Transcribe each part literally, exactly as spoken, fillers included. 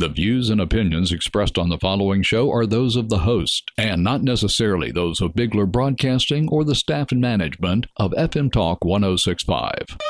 The views and opinions expressed on the following show are those of the host and not necessarily those of Bigler Broadcasting or the staff and management of F M Talk one oh six point five.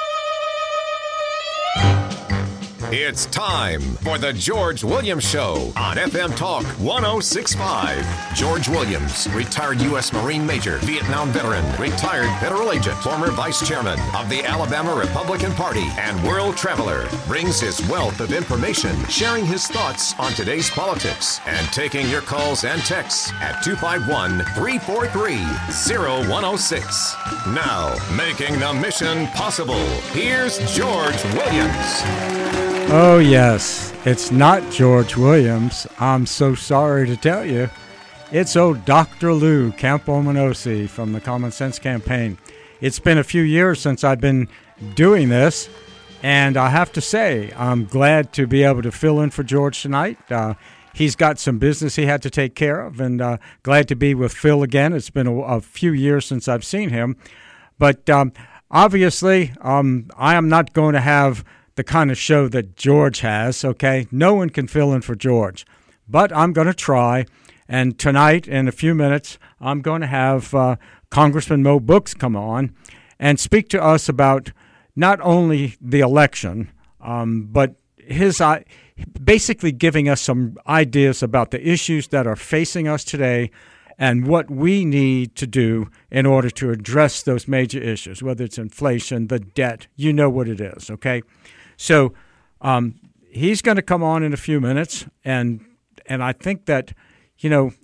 It's time for the George Williams Show on F M Talk one oh six point five. George Williams, retired U S Marine Major, Vietnam veteran, retired federal agent, former vice chairman of the Alabama Republican Party, and world traveler, brings his wealth of information, sharing his thoughts on today's politics, and taking your calls and texts at two five one, three four three, oh one oh six. Now, making the mission possible, here's George Williams. Oh, yes. It's not George Williams. I'm so sorry to tell you. It's old Doctor Lou Campo-Menosi from the Common Sense Campaign. It's been a few years since I've been doing this, and I have to say, I'm glad to be able to fill in for George tonight. Uh, he's got some business he had to take care of, and uh, glad to be with Phil again. It's been a, a few years since I've seen him. But um, obviously, um, I am not going to have the kind of show that George has, okay? No one can fill in for George. But I'm going to try, and tonight, in a few minutes, I'm going to have uh, Congressman Mo Brooks come on and speak to us about not only the election, um, but his uh, basically giving us some ideas about the issues that are facing us today and what we need to do in order to address those major issues, whether it's inflation, the debt, you know what it is, okay? So um, he's going to come on in a few minutes, and and I think that, you know,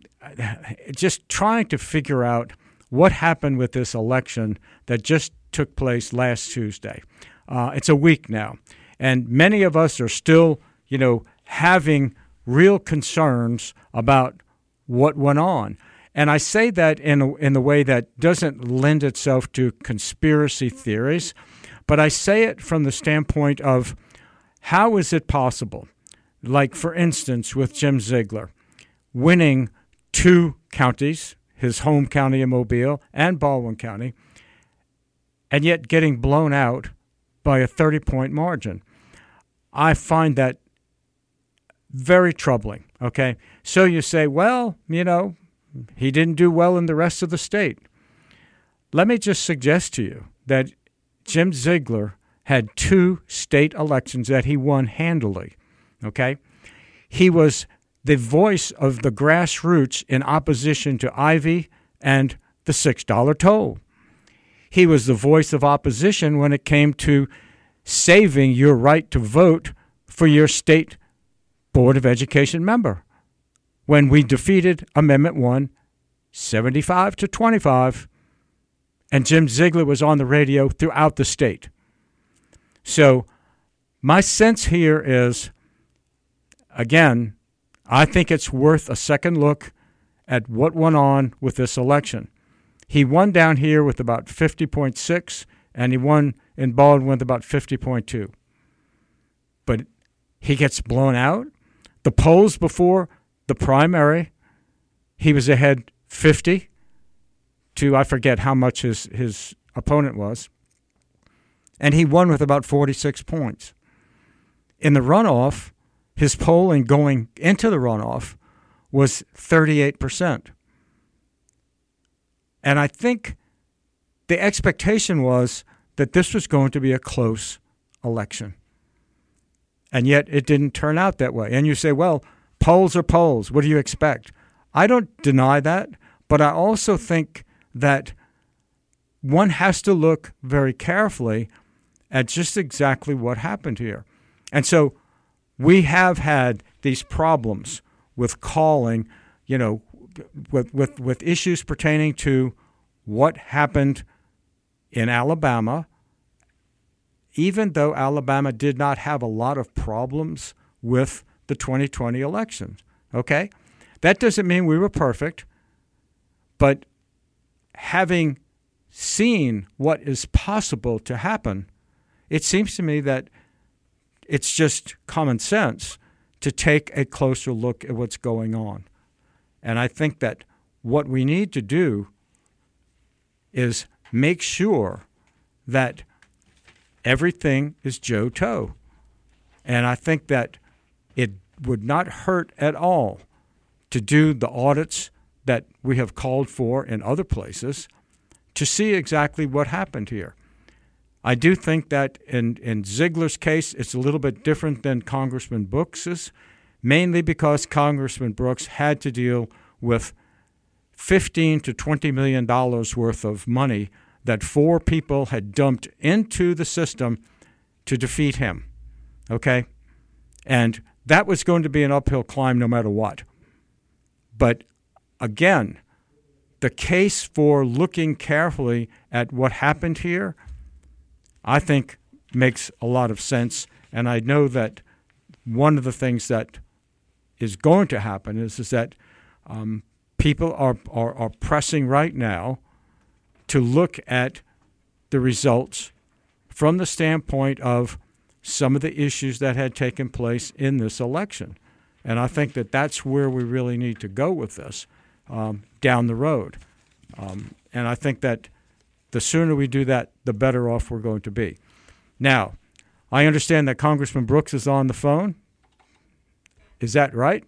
just trying to figure out what happened with this election that just took place last Tuesday. Uh, it's a week now, and many of us are still, you know, having real concerns about what went on. And I say that in a, in the way that doesn't lend itself to conspiracy theories, but I say it from the standpoint of how is it possible, like, for instance, with Jim Ziegler, winning two counties, his home county of Mobile and Baldwin County, and yet getting blown out by a thirty-point margin. I find that very troubling, okay? So you say, well, you know, he didn't do well in the rest of the state. Let me just suggest to you that Jim Ziegler had two state elections that he won handily, okay? He was the voice of the grassroots in opposition to Ivey and the six dollar toll. He was the voice of opposition when it came to saving your right to vote for your state Board of Education member when we defeated Amendment one seventy-five to twenty-five. And Jim Ziegler was on the radio throughout the state. So my sense here is, again, I think it's worth a second look at what went on with this election. He won down here with about fifty point six, and he won in Baldwin with about fifty point two. But he gets blown out. The polls before the primary, he was ahead fifty. To, I forget how much his, his opponent was, and he won with about forty-six points. In the runoff, his polling going into the runoff was thirty-eight percent. And I think the expectation was that this was going to be a close election. And yet it didn't turn out that way. And you say, well, polls are polls. What do you expect? I don't deny that, but I also think that one has to look very carefully at just exactly what happened here. And so we have had these problems with calling, you know, with, with, with issues pertaining to what happened in Alabama, even though Alabama did not have a lot of problems with the twenty twenty elections, okay? That doesn't mean we were perfect, but having seen what is possible to happen, it seems to me that it's just common sense to take a closer look at what's going on. And I think that what we need to do is make sure that everything is Joe Toe. And I think that it would not hurt at all to do the audits that we have called for in other places to see exactly what happened here. I do think that in, in Ziegler's case, it's a little bit different than Congressman Brooks's, mainly because Congressman Brooks had to deal with fifteen to twenty million dollars worth of money that four people had dumped into the system to defeat him. Okay? And that was going to be an uphill climb no matter what. But again, the case for looking carefully at what happened here, I think makes a lot of sense. And I know that one of the things that is going to happen is, is that um, people are, are, are pressing right now to look at the results from the standpoint of some of the issues that had taken place in this election. And I think that that's where we really need to go with this um, down the road. Um, and I think that the sooner we do that, the better off we're going to be. Now, I understand that Congressman Brooks is on the phone. Is that right?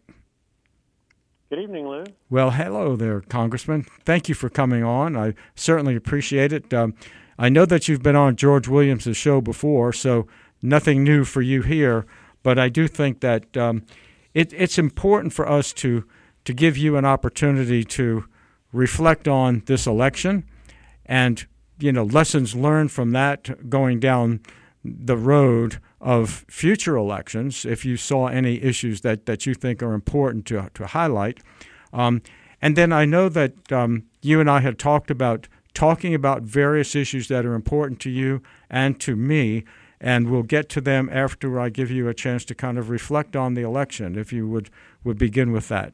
Good evening, Lou. Well, hello there, Congressman. Thank you for coming on. I certainly appreciate it. Um, I know that you've been on George Williams' show before, so nothing new for you here. But I do think that um, it, it's important for us to to give you an opportunity to reflect on this election and, you know, lessons learned from that going down the road of future elections, if you saw any issues that, that you think are important to, to highlight. Um, and then I know that um, you and I had talked about talking about various issues that are important to you and to me, and we'll get to them after I give you a chance to kind of reflect on the election, if you would, would begin with that.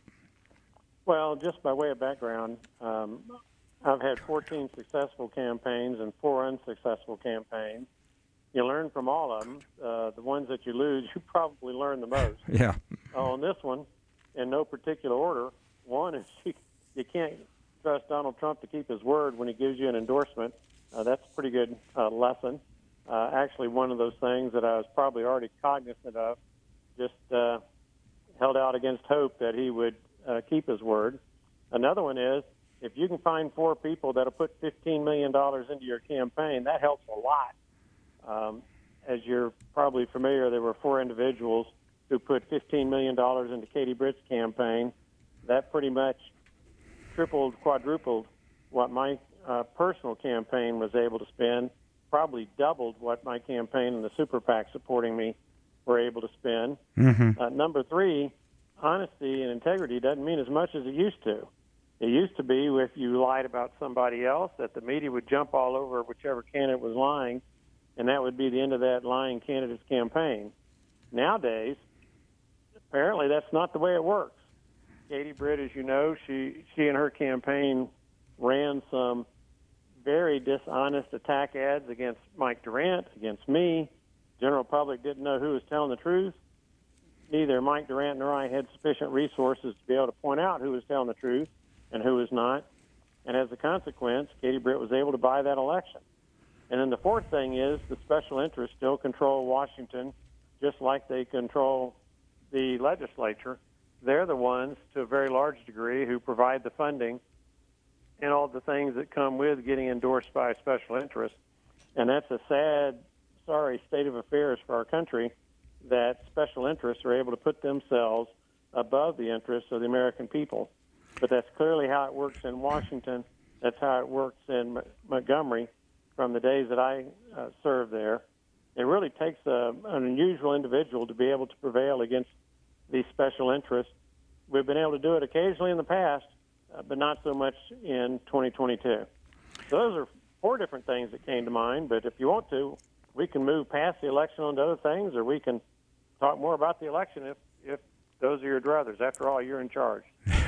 Well, just by way of background, um, I've had fourteen successful campaigns and four unsuccessful campaigns. You learn from all of them. Uh, the ones that you lose, you probably learn the most. Yeah. Uh, on this one, in no particular order, one is you, you can't trust Donald Trump to keep his word when he gives you an endorsement. Uh, that's a pretty good uh, lesson. Uh, actually, one of those things that I was probably already cognizant of, just uh, held out against hope that he would uh, keep his word. Another one is, if you can find four people that'll put fifteen million dollars into your campaign, that helps a lot. Um, as you're probably familiar, there were four individuals who put fifteen million dollars into Katie Britt's campaign. That pretty much tripled, quadrupled what my uh, personal campaign was able to spend, probably doubled what my campaign and the super PAC supporting me were able to spend. Mm-hmm. Uh, number three, honesty and integrity doesn't mean as much as it used to. It used to be if you lied about somebody else that the media would jump all over whichever candidate was lying, and that would be the end of that lying candidate's campaign. Nowadays, apparently that's not the way it works. Katie Britt, as you know, she, she and her campaign ran some very dishonest attack ads against Mike Durant, against me. General public didn't know who was telling the truth. Neither Mike Durant nor I had sufficient resources to be able to point out who was telling the truth and who was not. And as a consequence, Katie Britt was able to buy that election. And then the fourth thing is the special interests still control Washington, just like they control the legislature. They're the ones, to a very large degree, who provide the funding and all the things that come with getting endorsed by a special interest. And that's a sad, sorry state of affairs for our country, that special interests are able to put themselves above the interests of the American people. But that's clearly how it works in Washington. That's how it works in M- Montgomery from the days that I uh, served there. It really takes a, an unusual individual to be able to prevail against these special interests. We've been able to do it occasionally in the past, uh, but not so much in twenty twenty-two. So those are four different things that came to mind, but if you want to, we can move past the election on to other things, or we can talk more about the election if, if those are your druthers. After all, you're in charge.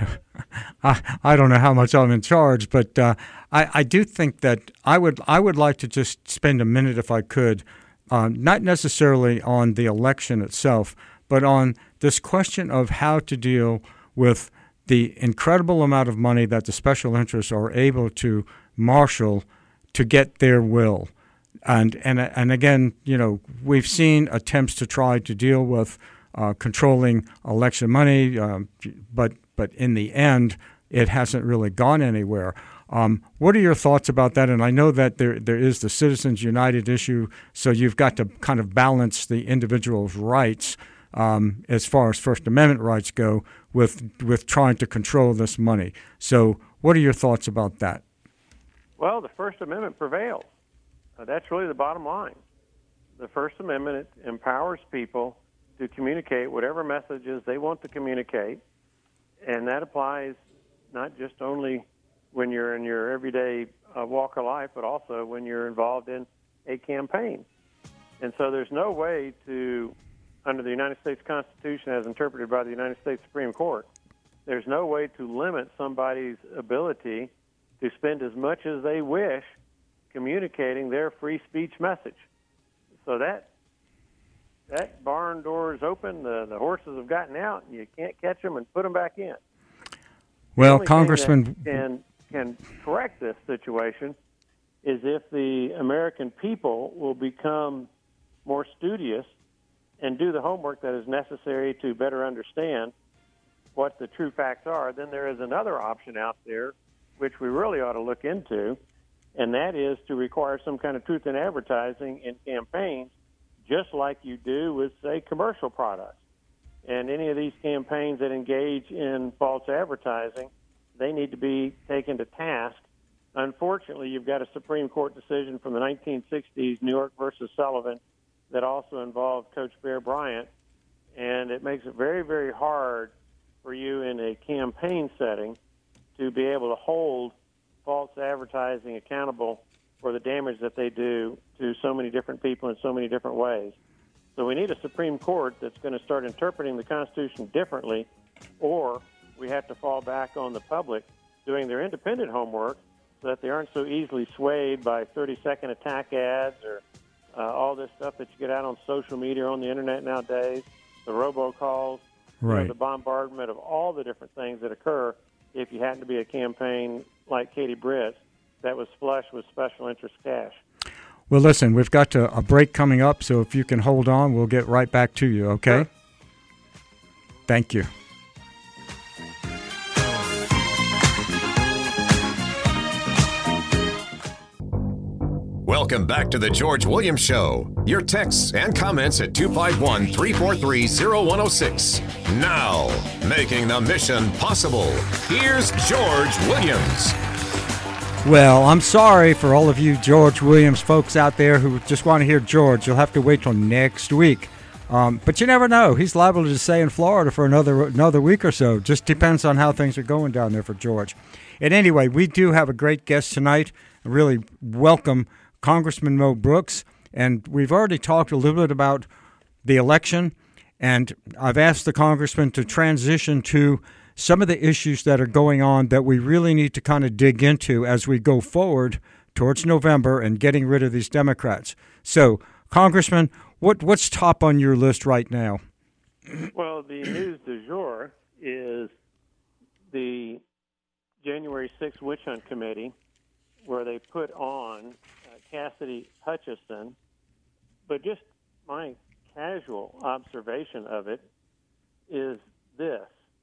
I, I don't know how much I'm in charge, but uh, I, I do think that I would I would like to just spend a minute, if I could, uh, not necessarily on the election itself, but on this question of how to deal with the incredible amount of money that the special interests are able to marshal to get their will. And and and again, you know, we've seen attempts to try to deal with uh, controlling election money, um, but but in the end, it hasn't really gone anywhere. Um, what are your thoughts about that? And I know that there there is the Citizens United issue, so you've got to kind of balance the individual's rights um, as far as First Amendment rights go with with trying to control this money. So what are your thoughts about that? Well, the First Amendment prevails. Uh, that's really the bottom line. The First Amendment empowers people to communicate whatever messages they want to communicate, and that applies not just only when you're in your everyday uh, walk of life, but also when you're involved in a campaign. And so there's no way to, under the United States Constitution as interpreted by the United States Supreme Court, there's no way to limit somebody's ability to spend as much as they wish communicating their free speech message. So that that barn door is open, the, the horses have gotten out, and you can't catch them and put them back in. Well, Congressman... Can, can correct this situation is if the American people will become more studious and do the homework that is necessary to better understand what the true facts are, then there is another option out there which we really ought to look into, and that is to require some kind of truth in advertising in campaigns, just like you do with, say, commercial products. And any of these campaigns that engage in false advertising, they need to be taken to task. Unfortunately, you've got a Supreme Court decision from the nineteen sixties, New York versus Sullivan, that also involved Coach Bear Bryant, and it makes it very, very hard for you in a campaign setting to be able to hold false advertising accountable for the damage that they do to so many different people in so many different ways. So we need a Supreme Court that's going to start interpreting the Constitution differently, or we have to fall back on the public doing their independent homework so that they aren't so easily swayed by thirty-second attack ads or uh, all this stuff that you get out on social media or on the Internet nowadays, the robocalls, right. you know, the bombardment of all the different things that occur if you happen to be a campaign like Katie Britt's that was flush with special interest cash. Well, listen, we've got to, a break coming up, so if you can hold on, we'll get right back to you, okay? Sure. Thank you. Welcome back to the George Williams Show. Your texts and comments at two five one, three four three, zero one zero six. Now, making the mission possible, here's George Williams. Well, I'm sorry for all of you George Williams folks out there who just want to hear George. You'll have to wait till next week. Um, but you never know. He's liable to stay in Florida for another another week or so. Just depends on how things are going down there for George. And anyway, we do have a great guest tonight. I really welcome Congressman Mo Brooks. And we've already talked a little bit about the election. And I've asked the congressman to transition to some of the issues that are going on that we really need to kind of dig into as we go forward towards November and getting rid of these Democrats. So, Congressman, what what's top on your list right now? Well, the news du jour is the January sixth Witch Hunt Committee, where they put on uh, Cassidy Hutchinson. But just my casual observation of it is this.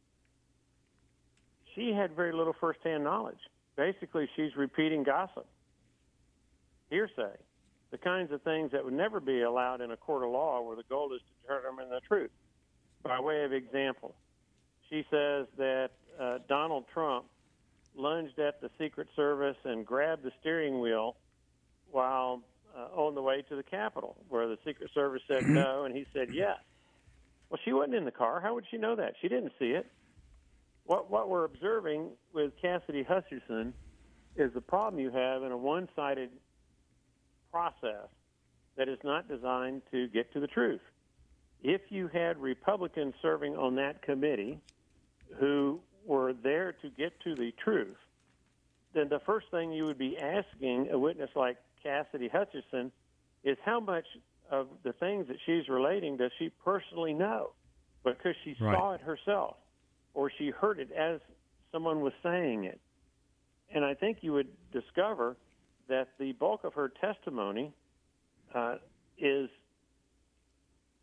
She had very little firsthand knowledge. Basically, she's repeating gossip, hearsay, the kinds of things that would never be allowed in a court of law where the goal is to determine the truth. By way of example, she says that uh, Donald Trump lunged at the Secret Service and grabbed the steering wheel while uh, on the way to the Capitol, where the Secret Service said no, and he said yes. Well, she wasn't in the car. How would she know that? She didn't see it. What what we're observing with Cassidy Hutchinson is the problem you have in a one-sided process that is not designed to get to the truth. If you had Republicans serving on that committee who were there to get to the truth, then the first thing you would be asking a witness like Cassidy Hutchinson is how much of the things that she's relating does she personally know, because she right. saw it herself, or she heard it as someone was saying it. And I think you would discover that the bulk of her testimony uh, is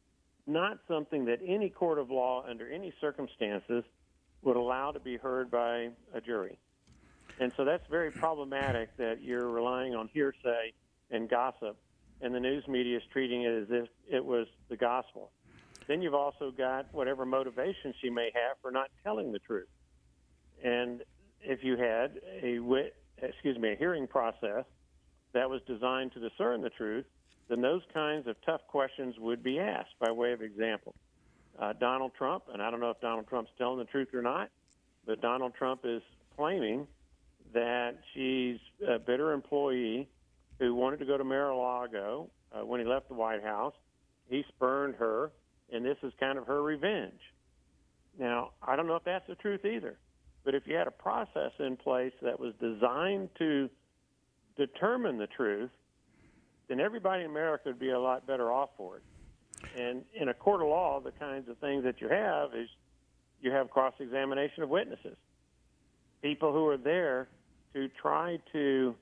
not something that any court of law under any circumstances would allow to be heard by a jury. And so that's very problematic that you're relying on hearsay and gossip, and the news media is treating it as if it was the gospel. Then you've also got whatever motivation she may have for not telling the truth. And if you had a wit, excuse me, a hearing process that was designed to discern the truth, then those kinds of tough questions would be asked. By way of example, uh, Donald Trump, and I don't know if Donald Trump's telling the truth or not, but Donald Trump is claiming that she's a bitter employee who wanted to go to Mar-a-Lago uh, when he left the White House. He spurned her, and this is kind of her revenge. Now, I don't know if that's the truth either, but if you had a process in place that was designed to determine the truth, then everybody in America would be a lot better off for it. And in a court of law, the kinds of things that you have is you have cross-examination of witnesses, people who are there to try to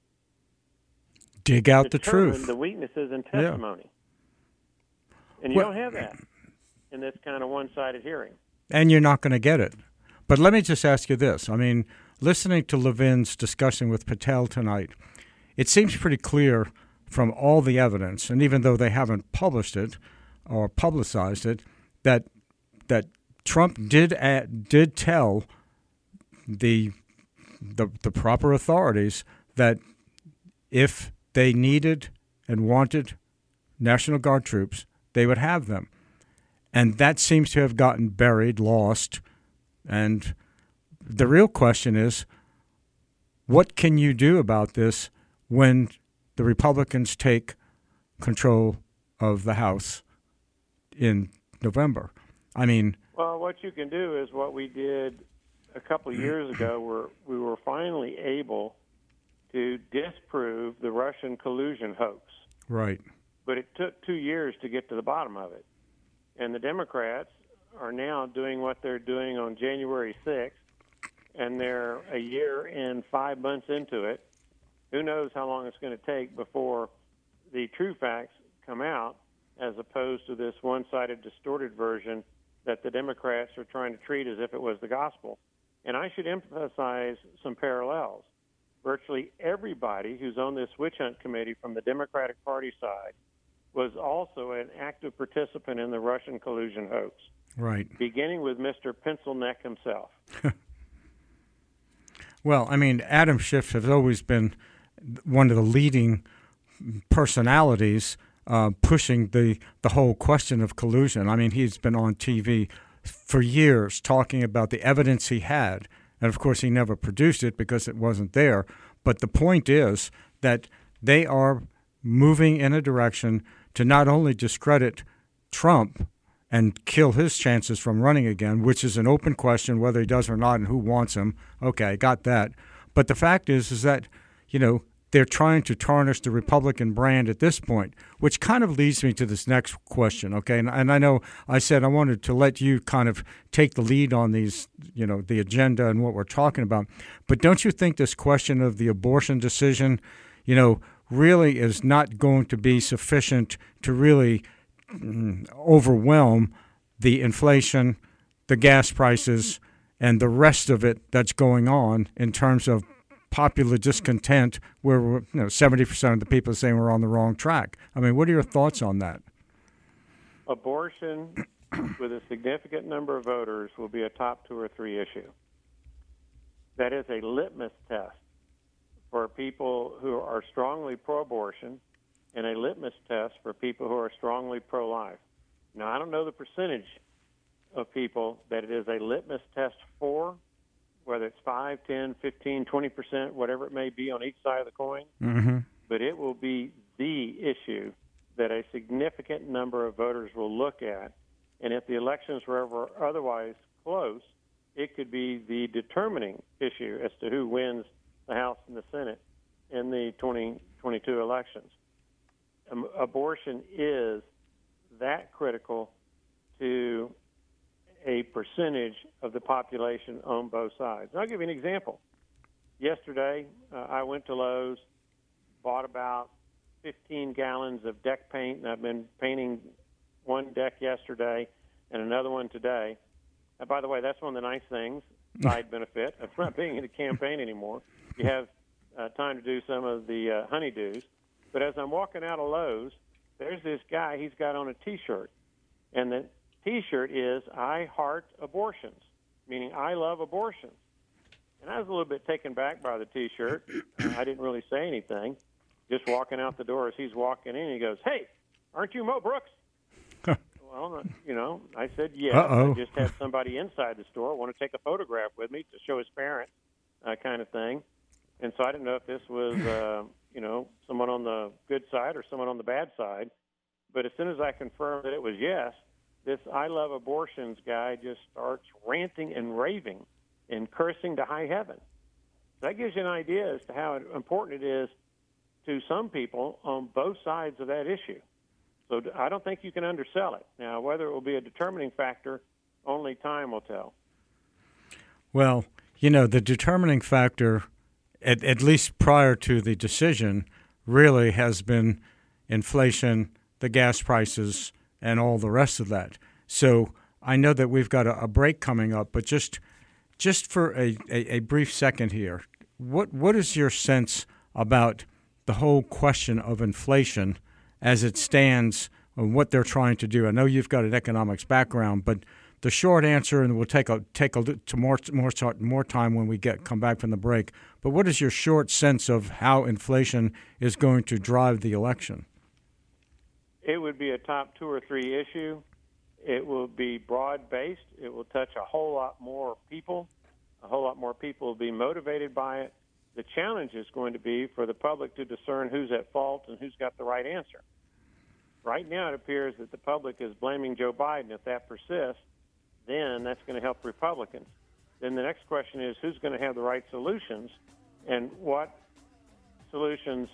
dig out the determine truth, the weaknesses in testimony. Yeah. And you well, don't have that in this kind of one-sided hearing. And you're not going to get it. But let me just ask you this. I mean, listening to Levin's discussion with Patel tonight, it seems pretty clear from all the evidence, and even though they haven't published it or publicized it, that that Trump did add, did tell the, the the proper authorities that if they needed and wanted National Guard troops, they would have them. And that seems to have gotten buried, lost. And the real question is, what can you do about this when the Republicans take control of the House in November? I mean, well, what you can do is what we did a couple of years ago, where we were finally able to disprove the Russian collusion hoax. Right. But it took two years to get to the bottom of it. And the Democrats are now doing what they're doing on January sixth, and they're a year and five months into it. Who knows how long it's going to take before the true facts come out, as opposed to this one-sided, distorted version that the Democrats are trying to treat as if it was the gospel. And I should emphasize some parallels. Virtually everybody who's on this witch hunt committee from the Democratic Party side was also an active participant in the Russian collusion hoax. Right. Beginning with Mister Pencil Neck himself. Well, I mean, Adam Schiff has always been one of the leading personalities uh, pushing the, the whole question of collusion. I mean, he's been on T V for years talking about the evidence he had. And, of course, he never produced it because it wasn't there. But the point is that they are moving in a direction to not only discredit Trump and kill his chances from running again, which is an open question whether he does or not and who wants him. Okay, got that. But the fact is, is that, you know, they're trying to tarnish the Republican brand at this point, which kind of leads me to this next question, okay? And, and I know I said I wanted to let you kind of take the lead on these, you know, the agenda and what we're talking about. But don't you think this question of the abortion decision, you know, really is not going to be sufficient to really mm, overwhelm the inflation, the gas prices, and the rest of it that's going on in terms of popular discontent, where you know seventy percent of the people are saying we're on the wrong track? I mean, what are your thoughts on that? Abortion, with a significant number of voters, will be a top two or three issue. That is a litmus test for people who are strongly pro-abortion and a litmus test for people who are strongly pro-life. Now, I don't know the percentage of people that it is a litmus test for, whether it's five, ten, fifteen, twenty percent, whatever it may be on each side of the coin, mm-hmm. but it will be the issue that a significant number of voters will look at. And if the elections were ever otherwise close, it could be the determining issue as to who wins the House and the Senate in the twenty twenty-two elections. Um, abortion is that critical to a percentage of the population on both sides. And I'll give you an example. Yesterday, uh, I went to Lowe's, bought about fifteen gallons of deck paint, and I've been painting one deck yesterday and another one today. And by the way, that's one of the nice things, side benefit of not being in a campaign anymore. You have uh, time to do some of the uh, honeydews. But as I'm walking out of Lowe's, there's this guy, he's got on a T-shirt. And the T-shirt is, I heart abortions, meaning I love abortions. And I was a little bit taken back by the T-shirt. Uh, I didn't really say anything. Just walking out the door as he's walking in, he goes, "Hey, aren't you Mo Brooks?" Well, you know, I said yes. Uh-oh. I just had somebody inside the store want to take a photograph with me to show his parents, uh, kind of thing. And so I didn't know if this was, uh, you know, someone on the good side or someone on the bad side. But as soon as I confirmed that it was yes, this I love abortions guy just starts ranting and raving and cursing to high heaven. That gives you an idea as to how important it is to some people on both sides of that issue. So I don't think you can undersell it. Now, whether it will be a determining factor, only time will tell. Well, you know, the determining factor, at, at least prior to the decision, really has been inflation, the gas prices, and all the rest of that. So I know that we've got a, a break coming up, but just just for a, a, a brief second here, what what is your sense about the whole question of inflation as it stands and what they're trying to do? I know you've got an economics background, but the short answer, and we'll take a take a to more more more time when we get come back from the break. But what is your short sense of how inflation is going to drive the election? It would be a top two or three issue. It will be broad-based. It will touch a whole lot more people. A whole lot more people will be motivated by it. The challenge is going to be for the public to discern who's at fault and who's got the right answer. Right now, it appears that the public is blaming Joe Biden. If that persists, then that's going to help Republicans. Then the next question is who's going to have the right solutions, and what solutions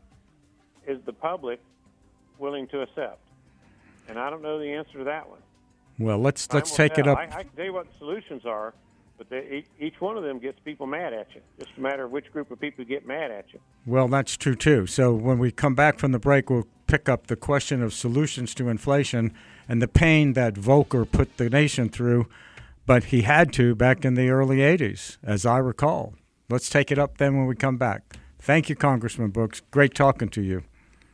is the public willing to accept? And I don't know the answer to that one. Well, let's Time let's will take tell. it up. I, I can tell you what the solutions are, but they, each one of them gets people mad at you. Just a matter of which group of people get mad at you. Well, that's true, too. So when we come back from the break, we'll pick up the question of solutions to inflation and the pain that Volcker put the nation through, but he had to back in the early eighties, as I recall. Let's take it up then when we come back. Thank you, Congressman Brooks. Great talking to you.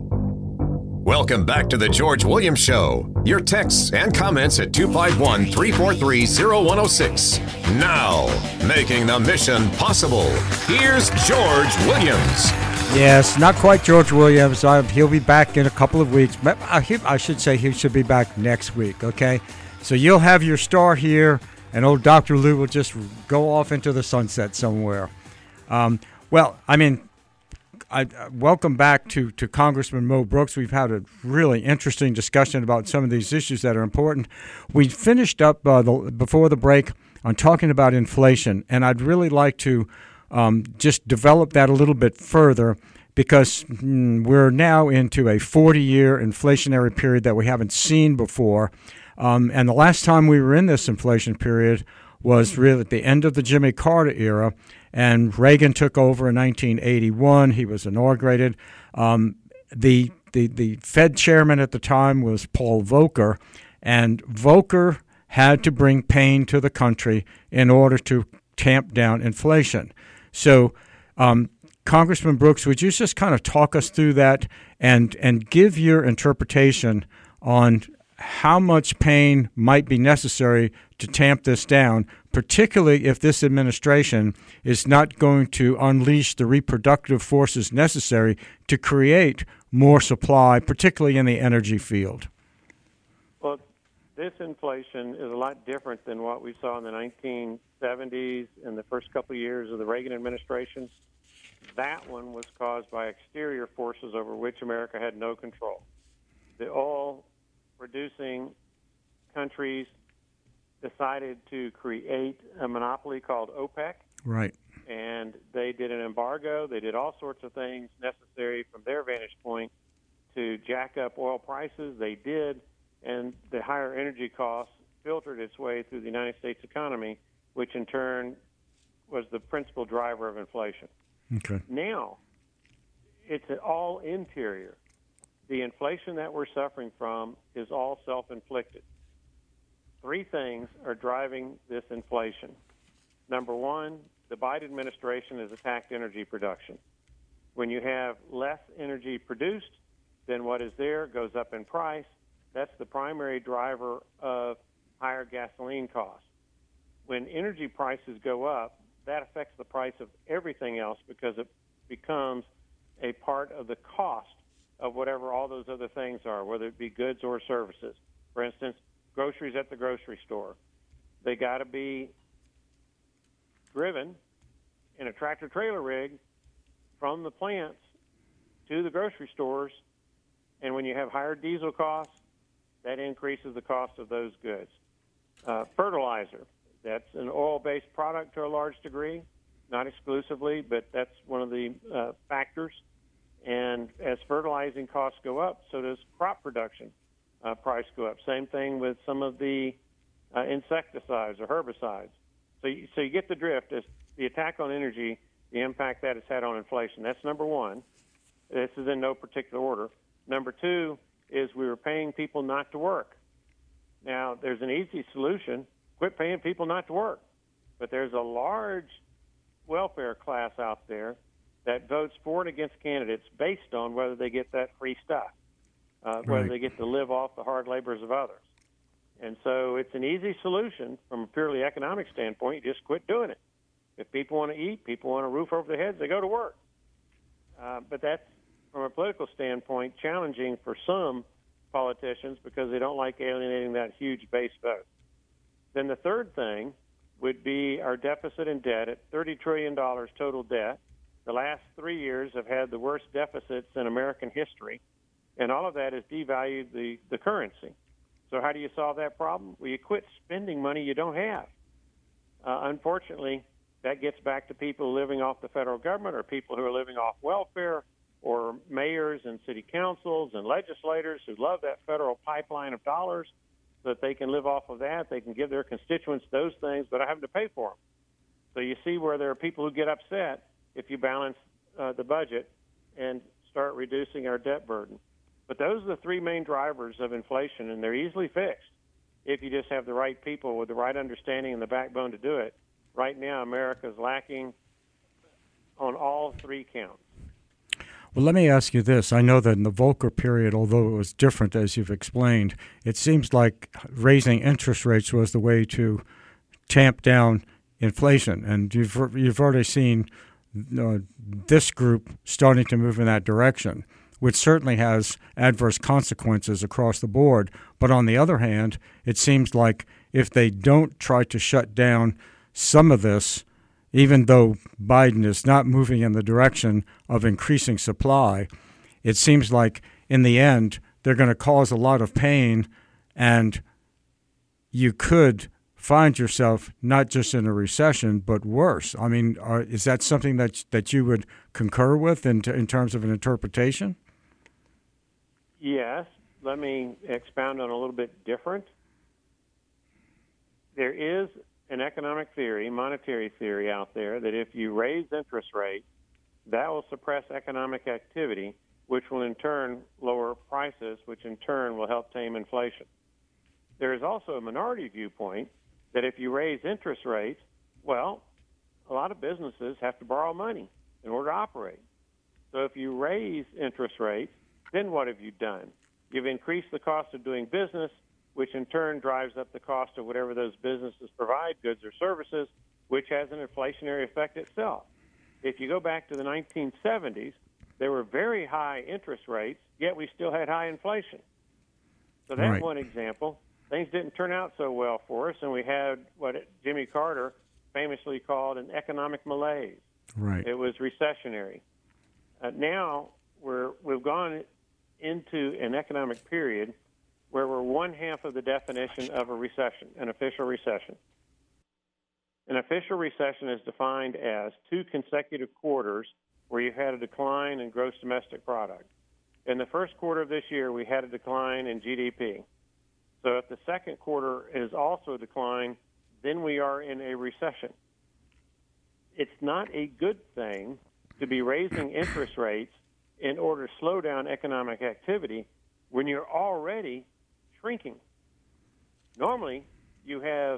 Welcome back to the George Williams Show. Your texts and comments at two five one, three four three, zero one zero six. Now, making the mission possible, here's George Williams. Yes, not quite George Williams. I, he'll be back in a couple of weeks. I, he, I should say he should be back next week, okay? So you'll have your star here, and old Doctor Lou will just go off into the sunset somewhere. Um, well, I mean, I, uh, welcome back to, to Congressman Mo Brooks. We've had a really interesting discussion about some of these issues that are important. We finished up uh, the, before the break on talking about inflation, and I'd really like to um, just develop that a little bit further because mm, we're now into a forty-year inflationary period that we haven't seen before. Um, and the last time we were in this inflation period was really at the end of the Jimmy Carter era, and Reagan took over in nineteen eighty-one. He was inaugurated. Um, the, the the Fed chairman at the time was Paul Volcker, and Volcker had to bring pain to the country in order to tamp down inflation. So, um, Congressman Brooks, would you just kind of talk us through that and and give your interpretation on how much pain might be necessary to tamp this down, particularly if this administration is not going to unleash the reproductive forces necessary to create more supply, particularly in the energy field? Well, this inflation is a lot different than what we saw in the nineteen seventies and the first couple of years of the Reagan administration. That one was caused by exterior forces over which America had no control. The oil-producing countries decided to create a monopoly called OPEC. Right. And they did an embargo. They did all sorts of things necessary from their vantage point to jack up oil prices. They did, and the higher energy costs filtered its way through the United States economy, which in turn was the principal driver of inflation. Okay. Now, it's all interior. the inflation that we're suffering from is all self-inflicted. Three things are driving this inflation. Number one, the Biden administration has attacked energy production. When you have less energy produced than what is there, goes up in price. That's the primary driver of higher gasoline costs. When energy prices go up, that affects the price of everything else because it becomes a part of the cost of whatever all those other things are, whether it be goods or services. For instance, groceries at the grocery store. They got to be driven in a tractor-trailer rig from the plants to the grocery stores, and when you have higher diesel costs, that increases the cost of those goods. Uh, fertilizer, that's an oil-based product to a large degree, not exclusively, but that's one of the uh, factors. And as fertilizing costs go up, so does crop production uh, price go up. Same thing with some of the uh, insecticides or herbicides. So you, so you get the drift. As the attack on energy, the impact that it's had on inflation. That's number one. This is in no particular order. Number two is we were paying people not to work. Now, there's an easy solution. Quit paying people not to work. But there's a large welfare class out there that votes for and against candidates based on whether they get that free stuff, uh, whether Right. they get to live off the hard labors of others. And so it's an easy solution from a purely economic standpoint. You just quit doing it. If people want to eat, people want a roof over their heads, they go to work. Uh, but that's, from a political standpoint, challenging for some politicians because they don't like alienating that huge base vote. Then the third thing would be our deficit and debt at thirty trillion dollars total debt. The last three years have had the worst deficits in American history, and all of that has devalued the, the currency. So how do you solve that problem? Well, you quit spending money you don't have. Uh, unfortunately, that gets back to people living off the federal government or people who are living off welfare or mayors and city councils and legislators who love that federal pipeline of dollars so that they can live off of that. They can give their constituents those things without having to pay for them. So you see where there are people who get upset if you balance uh, the budget and start reducing our debt burden. But those are the three main drivers of inflation, and they're easily fixed if you just have the right people with the right understanding and the backbone to do it. Right now, America is lacking on all three counts. Well, let me ask you this. I know that in the Volcker period, although it was different, as you've explained, it seems like raising interest rates was the way to tamp down inflation. And you've, you've already seen uh, this group starting to move in that direction, which certainly has adverse consequences across the board. But on the other hand, it seems like if they don't try to shut down some of this, even though Biden is not moving in the direction of increasing supply, it seems like in the end they're going to cause a lot of pain, and you could find yourself not just in a recession but worse. I mean, are, is that something that that you would concur with in, t- in terms of an interpretation? Yes. Let me expound on a little bit different. There is an economic theory, monetary theory out there, that if you raise interest rates, that will suppress economic activity, which will in turn lower prices, which in turn will help tame inflation. There is also a minority viewpoint that if you raise interest rates, well, a lot of businesses have to borrow money in order to operate. So if you raise interest rates, then what have you done? You've increased the cost of doing business, which in turn drives up the cost of whatever those businesses provide, goods or services, which has an inflationary effect itself. If you go back to the nineteen seventies, there were very high interest rates, yet we still had high inflation. So that's Right. one example. Things didn't turn out so well for us, and we had what Jimmy Carter famously called an economic malaise. Right. It was recessionary. Uh, now we're, we've gone into an economic period where we're one half of the definition of a recession, an official recession. An official recession is defined as two consecutive quarters where you had a decline in gross domestic product. In the first quarter of this year, we had a decline in G D P. So if the second quarter is also a decline, then we are in a recession. It's not a good thing to be raising interest rates in order to slow down economic activity when you're already shrinking. Normally, you have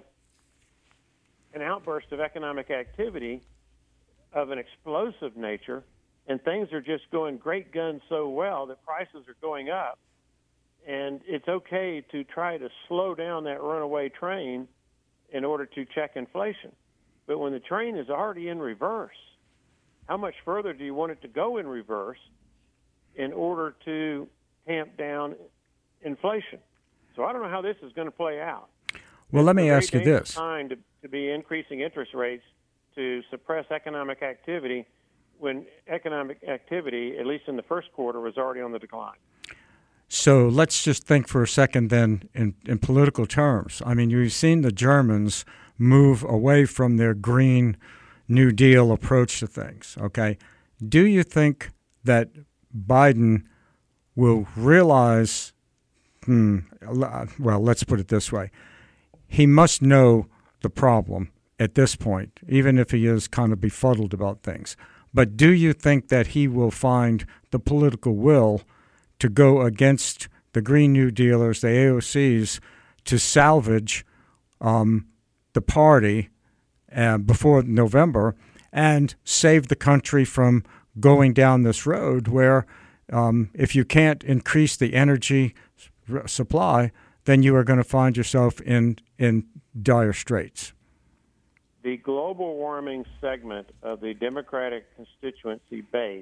an outburst of economic activity of an explosive nature, and things are just going great guns so well that prices are going up. And it's okay to try to slow down that runaway train in order to check inflation. But when the train is already in reverse, how much further do you want it to go in reverse in order to tamp down inflation? So I don't know how this is going to play out. Well, let me It's a ask you very this. dangerous time to, to be increasing interest rates to suppress economic activity when economic activity, at least in the first quarter, was already on the decline. So let's just think for a second then in, in political terms. I mean, you've seen the Germans move away from their Green New Deal approach to things, okay? Do you think that Biden will realize, hmm, well, let's put it this way. He must know the problem at this point, even if he is kind of befuddled about things. But do you think that he will find the political will to go against the Green New Dealers, the A O Cs, to salvage um, the party uh, before November and save the country from going down this road where um, if you can't increase the energy supply, then you are going to find yourself in, in dire straits? The global warming segment of the Democratic constituency base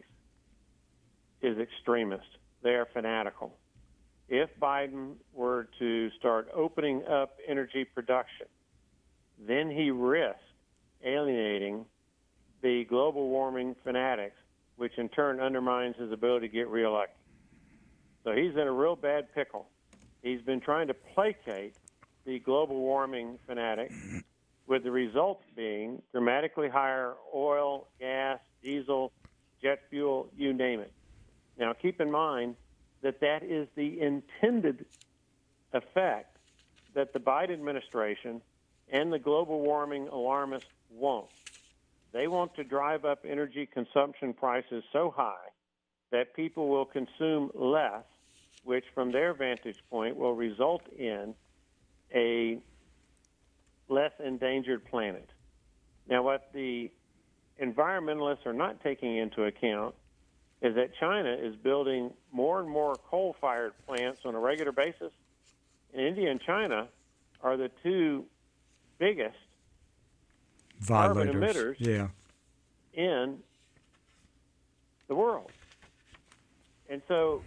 is extremist. They are fanatical. If Biden were to start opening up energy production, then he risks alienating the global warming fanatics, which in turn undermines his ability to get reelected. So he's in a real bad pickle. He's been trying to placate the global warming fanatics, with the results being dramatically higher oil, gas, diesel, jet fuel, you name it. Now, keep in mind that that is the intended effect that the Biden administration and the global warming alarmists want. They want to drive up energy consumption prices so high that people will consume less, which from their vantage point will result in a less endangered planet. Now, what the environmentalists are not taking into account is that China is building more and more coal-fired plants on a regular basis, and India and China are the two biggest Violators. carbon emitters yeah. in the world. And so,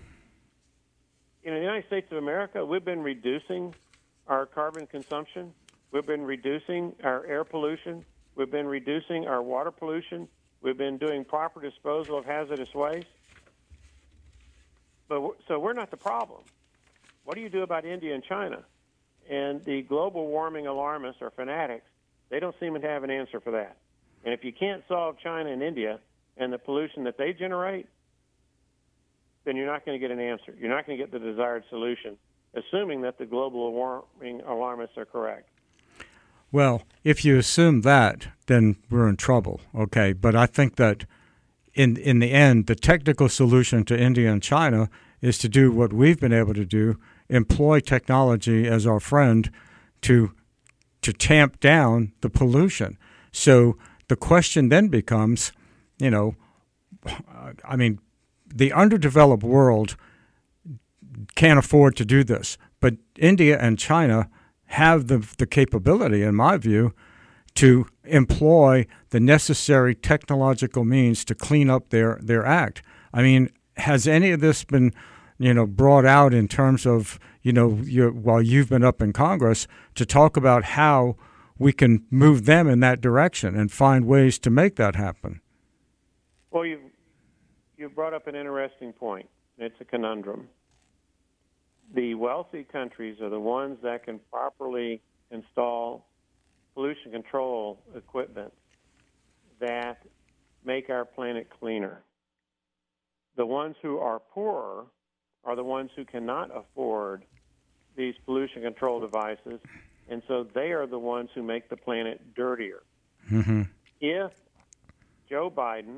in the United States of America, we've been reducing our carbon consumption. We've been reducing our air pollution. We've been reducing our water pollution. We've been doing proper disposal of hazardous waste. But so we're not the problem. What do you do about India and China? And the global warming alarmists or fanatics, they don't seem to have an answer for that. And if you can't solve China and India and the pollution that they generate, then you're not going to get an answer. You're not going to get the desired solution, assuming that the global warming alarmists are correct. Well, if you assume that, then we're in trouble, okay? But I think that in in the end, the technical solution to India and China is to do what we've been able to do, employ technology as our friend to to tamp down the pollution. So the question then becomes, you know, I mean, the underdeveloped world can't afford to do this, but India and China have the the capability, in my view, to employ the necessary technological means to clean up their, their act. I mean, has any of this been, you know, brought out in terms of, you know, your, while you've been up in Congress to talk about how we can move them in that direction and find ways to make that happen? Well, you've, you've brought up an interesting point. It's a conundrum. The wealthy countries are the ones that can properly install pollution control equipment that make our planet cleaner. The ones who are poorer are the ones who cannot afford these pollution control devices, and so they are the ones who make the planet dirtier. Mm-hmm. If Joe Biden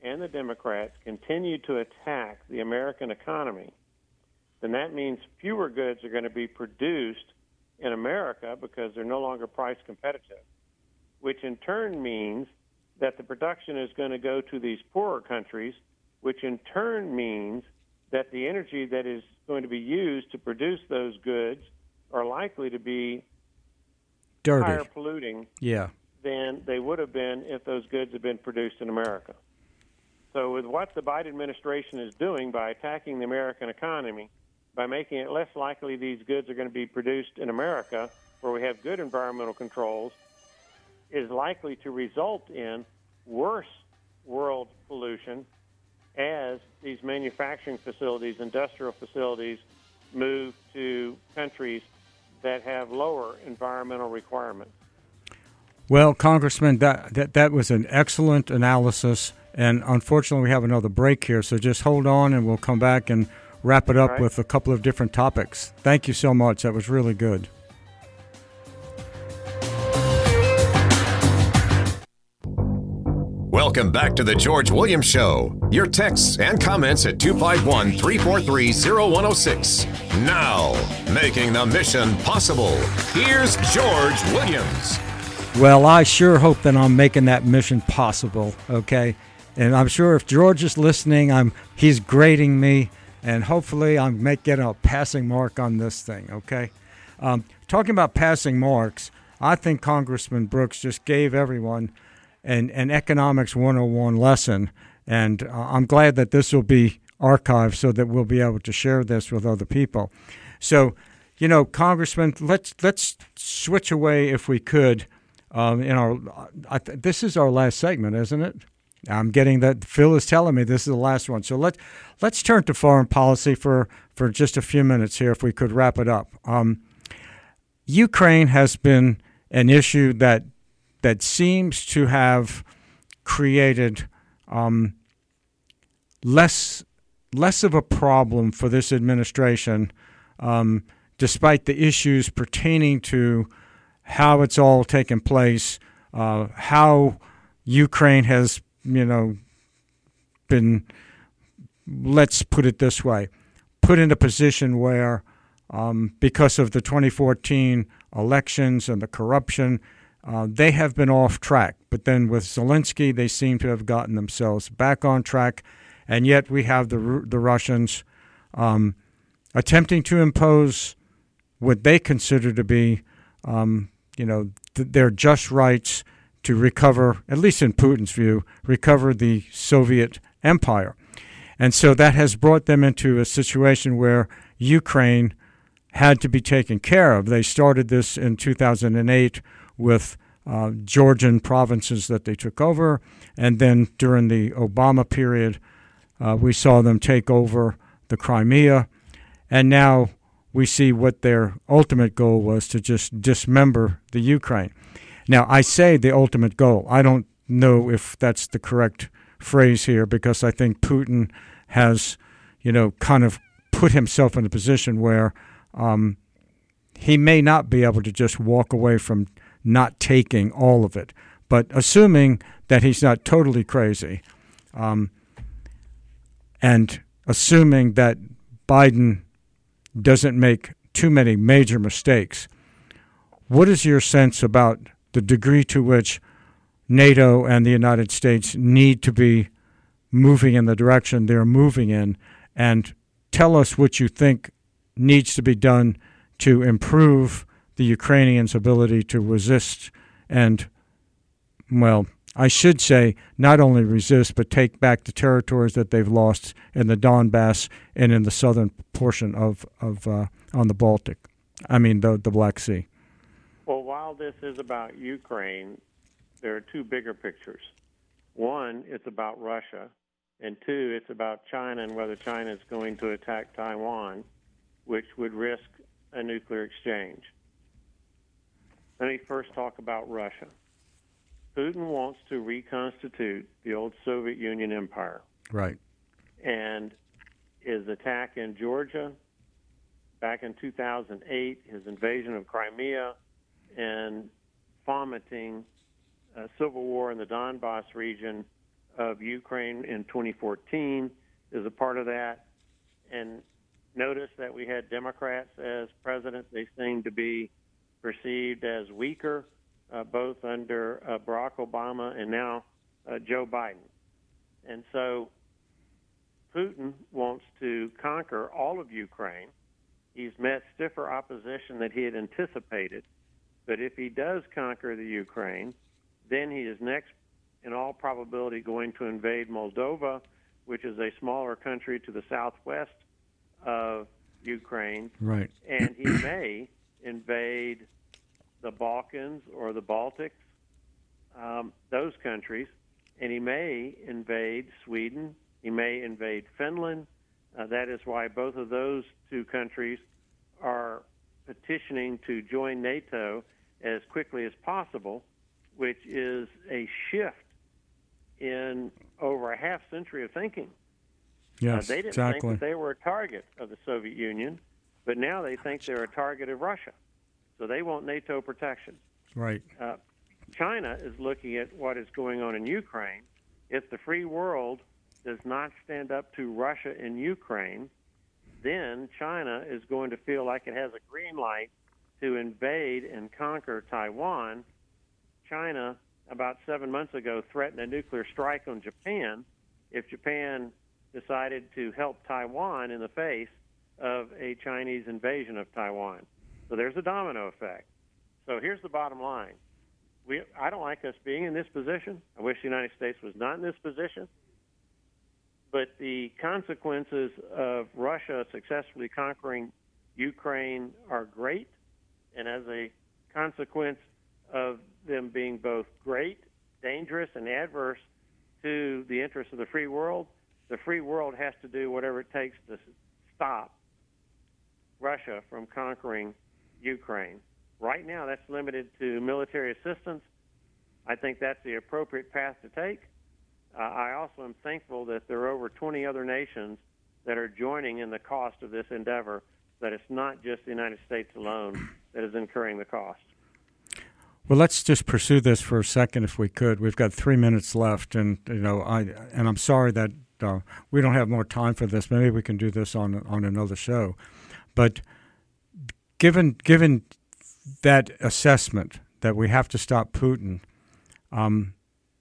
and the Democrats continue to attack the American economy, then that means fewer goods are going to be produced in America because they're no longer price competitive, which in turn means that the production is going to go to these poorer countries, which in turn means that the energy that is going to be used to produce those goods are likely to be dirty, higher polluting yeah. than they would have been if those goods had been produced in America. So with what the Biden administration is doing by attacking the American economy, by making it less likely these goods are going to be produced in America, where we have good environmental controls, is likely to result in worse world pollution as these manufacturing facilities, industrial facilities, move to countries that have lower environmental requirements. Well, Congressman, that, that, that was an excellent analysis, and unfortunately we have another break here, so just hold on and we'll come back and wrap it up right. with a couple of different topics. Thank you so much. That was really good. Welcome back to the George Williams Show. Your texts and comments at two five one, three four three, zero one zero six. Now, making the mission possible, here's George Williams. Well, I sure hope that I'm making that mission possible, okay? And I'm sure if George is listening, I'm he's grading me, and hopefully I'm make, getting a passing mark on this thing, okay? Um, talking about passing marks, I think Congressman Brooks just gave everyone an, an economics one oh one lesson, and uh, I'm glad that this will be archived so that we'll be able to share this with other people. So, you know, Congressman, let's let's switch away if we could. Um, in our, I th- this is our last segment, isn't it? I'm getting that. Phil is telling me this is the last one. So let's let's turn to foreign policy for, for just a few minutes here, if we could wrap it up. Um, Ukraine has been an issue that that seems to have created um, less less of a problem for this administration, um, despite the issues pertaining to how it's all taken place, uh, how Ukraine has, you know, been, let's put it this way, put in a position where, um, because of the twenty fourteen elections and the corruption, uh, they have been off track. But then with Zelensky, they seem to have gotten themselves back on track. And yet we have the the Russians um, attempting to impose what they consider to be, um, you know, th- their just rights to recover, at least in Putin's view, recover the Soviet empire. And so that has brought them into a situation where Ukraine had to be taken care of. They started this in two thousand eight with uh, Georgian provinces that they took over, and then during the Obama period, uh, we saw them take over the Crimea, and now we see what their ultimate goal was, to just dismember the Ukraine. Now, I say the ultimate goal. I don't know if that's the correct phrase here, because I think Putin has, you know, kind of put himself in a position where um, he may not be able to just walk away from not taking all of it. But assuming that he's not totally crazy, um, and assuming that Biden doesn't make too many major mistakes, what is your sense about the degree to which NATO and the United States need to be moving in the direction they're moving in? And tell us what you think needs to be done to improve the Ukrainians' ability to resist and, well, I should say not only resist, but take back the territories that they've lost in the Donbass and in the southern portion of, of uh, on the Baltic. I mean, the, the Black Sea. Well, while this is about Ukraine, there are two bigger pictures. One, it's about Russia, and two, it's about China and whether China is going to attack Taiwan, which would risk a nuclear exchange. Let me first talk about Russia. Putin wants to reconstitute the old Soviet Union empire. Right. And his attack in Georgia back in two thousand eight, his invasion of Crimea, and fomenting a civil war in the Donbass region of Ukraine in twenty fourteen is a part of that. And notice that we had Democrats as president. They seem to be perceived as weaker, uh, both under uh, Barack Obama and now uh, Joe Biden. And so Putin wants to conquer all of Ukraine. He's met stiffer opposition than he had anticipated. But if he does conquer the Ukraine, then he is next, in all probability, going to invade Moldova, which is a smaller country to the southwest of Ukraine. Right. And he may invade the Balkans or the Baltics, um, those countries, and he may invade Sweden. He may invade Finland. Uh, that is why both of those two countries are petitioning to join NATO as quickly as possible, which is a shift in over a half century of thinking. Yes, uh, they didn't exactly. think that they were a target of the Soviet Union, but now they think they're a target of Russia. So they want NATO protection. Right. Uh, China is looking at what is going on in Ukraine. If the free world does not stand up to Russia in Ukraine, then China is going to feel like it has a green light to invade and conquer Taiwan. China, about seven months ago, threatened a nuclear strike on Japan if Japan decided to help Taiwan in the face of a Chinese invasion of Taiwan. So there's a domino effect. So here's the bottom line. We, I don't like us being in this position. I wish the United States was not in this position. But the consequences of Russia successfully conquering Ukraine are great. And as a consequence of them being both great, dangerous, and adverse to the interests of the free world, the free world has to do whatever it takes to stop Russia from conquering Ukraine. Right now, that's limited to military assistance. I think that's the appropriate path to take. Uh, I also am thankful that there are over twenty other nations that are joining in the cost of this endeavor, that it's not just the United States alone that is incurring the cost. Well, let's just pursue this for a second, if we could. We've got three minutes left, and you know, I and I'm sorry that uh, we don't have more time for this. Maybe we can do this on on another show. But given given that assessment that we have to stop Putin, um,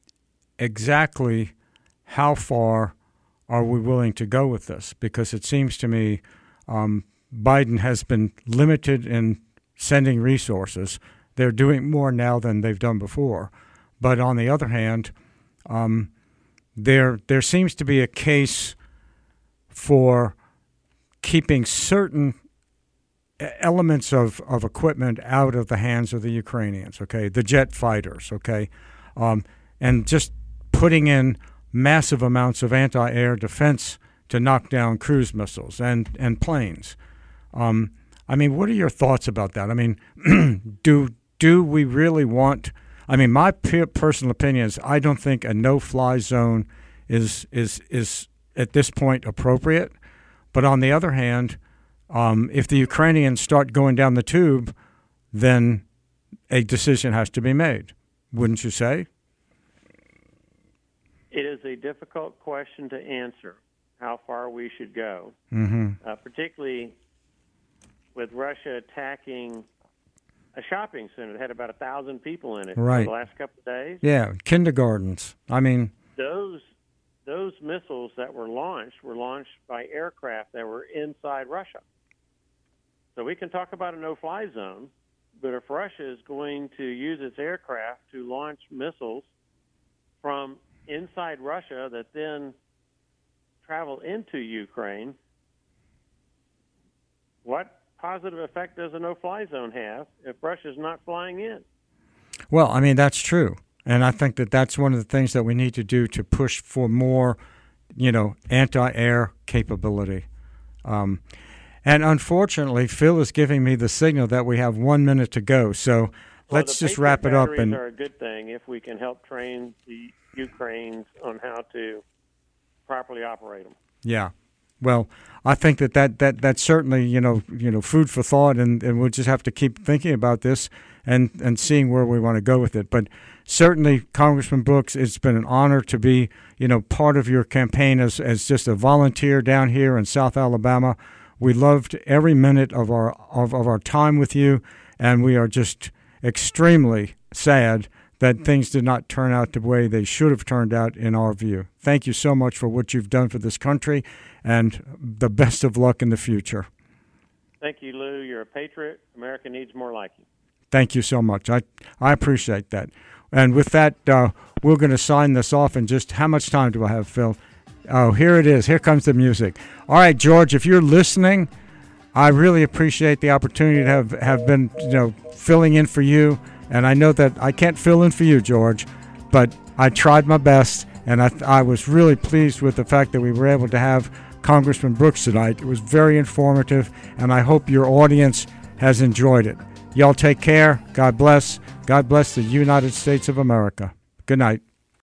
exactly how far are we willing to go with this? Because it seems to me um, Biden has been limited in sending resources. They're doing more now than they've done before. But on the other hand, um, there there seems to be a case for keeping certain elements of, of equipment out of the hands of the Ukrainians, okay, the jet fighters, okay, um, and just putting in massive amounts of anti-air defense to knock down cruise missiles and, and planes. Um, I mean, what are your thoughts about that? I mean, do do we really want, I mean, my personal opinion is I don't think a no-fly zone is is is at this point appropriate. But on the other hand, um, if the Ukrainians start going down the tube, then a decision has to be made, wouldn't you say? It is a difficult question to answer, how far we should go, mm-hmm. uh, particularly with Russia attacking a shopping center that had about a thousand people in it right. for the last couple of days. Yeah, kindergartens. I mean, those those missiles that were launched were launched by aircraft that were inside Russia. So we can talk about a no-fly zone, but if Russia is going to use its aircraft to launch missiles from inside Russia that then travel into Ukraine, what positive effect does a no-fly zone have if Russia's not flying in? Well, I mean, that's true. And I think that that's one of the things that we need to do to push for more, you know, anti-air capability. Um, and unfortunately, Phil is giving me the signal that we have one minute to go. So well, let's just wrap it up. Batteries And are a good thing if we can help train the Ukrainians on how to properly operate them. Yeah. Well, I think that, that, that that's certainly, you know, you know, food for thought, and, and we'll just have to keep thinking about this and, and seeing where we want to go with it. But certainly, Congressman Brooks, it's been an honor to be, you know, part of your campaign as, as just a volunteer down here in South Alabama. We loved every minute of our of, of our time with you, and we are just extremely sad that things did not turn out the way they should have turned out in our view. Thank you so much for what you've done for this country, and the best of luck in the future. Thank you, Lou. You're a patriot. America needs more like you. Thank you so much. I, I appreciate that. And with that, uh, we're going to sign this off in just, how much time do I have, Phil? Oh, here it is. Here comes the music. All right, George, if you're listening, I really appreciate the opportunity to have, have been, you know, filling in for you. And I know that I can't fill in for you, George, but I tried my best, and I, I was really pleased with the fact that we were able to have Congressman Brooks tonight. It was very informative, and I hope your audience has enjoyed it. Y'all take care. God bless. God bless the United States of America. Good night.